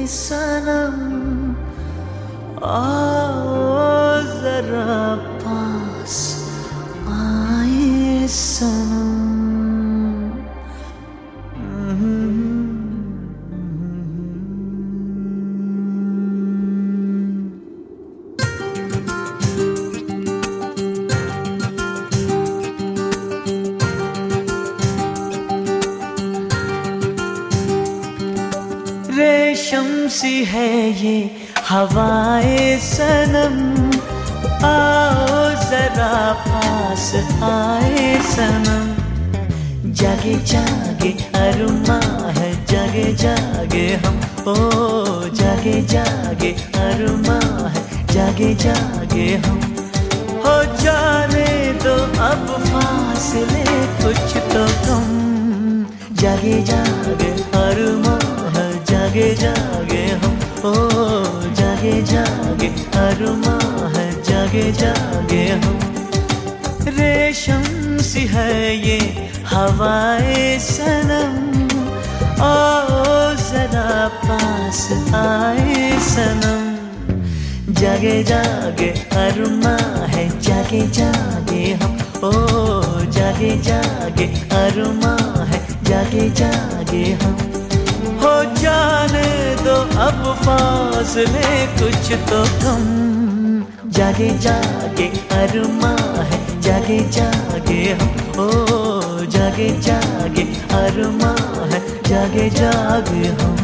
सनम, आओ जरा पास आए सनम। रेशम सी है ये हवाए सनम, आओ जरा पास आए सनम। जागे जागे अरमा है, जागे जागे हम, ओ जागे जागे अरमा है, जागे जागे हम। हो जाने दो अब फासले कुछ तो कम, जागे जागे अरमा है, जागे जागे हम, ओ जागे जागे अरमा है, जागे जागे हम। रेशम सी है ये हवाए सनम, आओ जरा पास आए सनम। जागे जागे अरमा है, जागे जागे हम, ओ जागे जागे अरमा है, जागे जागे हम। हो जाने दो अब फासले कुछ तो कम, जागे जागे अरमा है, जागे जागे हम, ओ जागे जागे अरमा है, जागे जागे हम।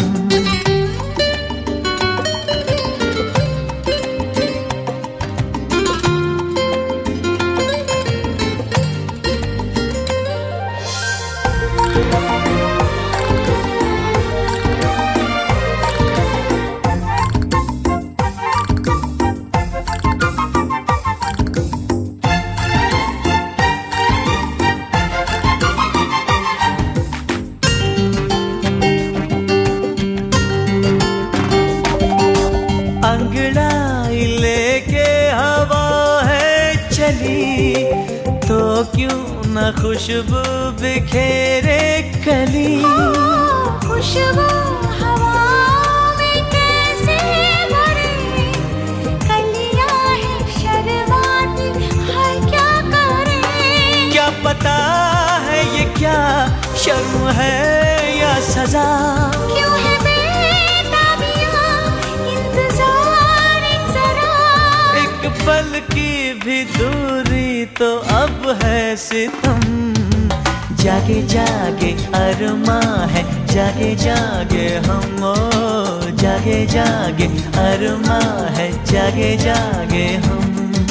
अंगड़ाई लेके हवा है चली, तो क्यों न खुशबू बिखेरे कली। खुशबू हवा में कैसे भरे, कलियां हैं शर्माती है क्या करें। क्या पता है ये क्या शर्म है या सजा, क्यों है बेताबियां इंतजार जरा। एक पल की भी दूरी तो अब है सितम। जागे जागे अरमा है, जागे जागे हम, ओ जागे जागे अरमा है, जागे जागे हम।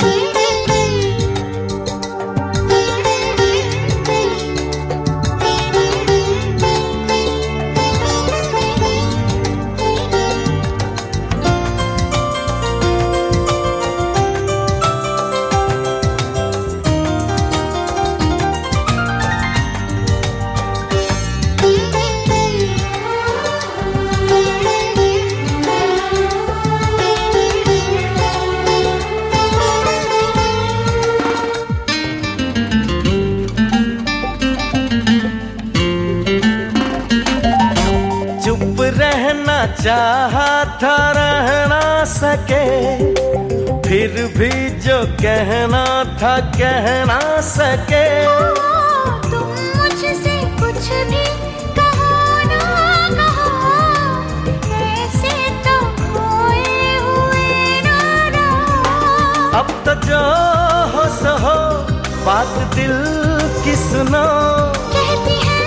रहना चाहा था रह ना सके, फिर भी जो कहना था कह ना सके। तुम मुझसे कुछ भी कहो ना कहो, ऐसे तो खोए हुए ना रहो। अब तो जो हो सो हो, बात दिल की सुनो। कहती है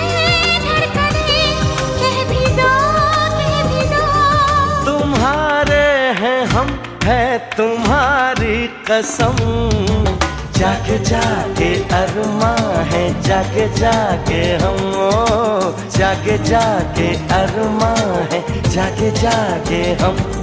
हम है तुम्हारी कसम। जागे जागे अरमा है, जागे जागे हम, ओ जागे जागे अरमा है, जागे जागे हम।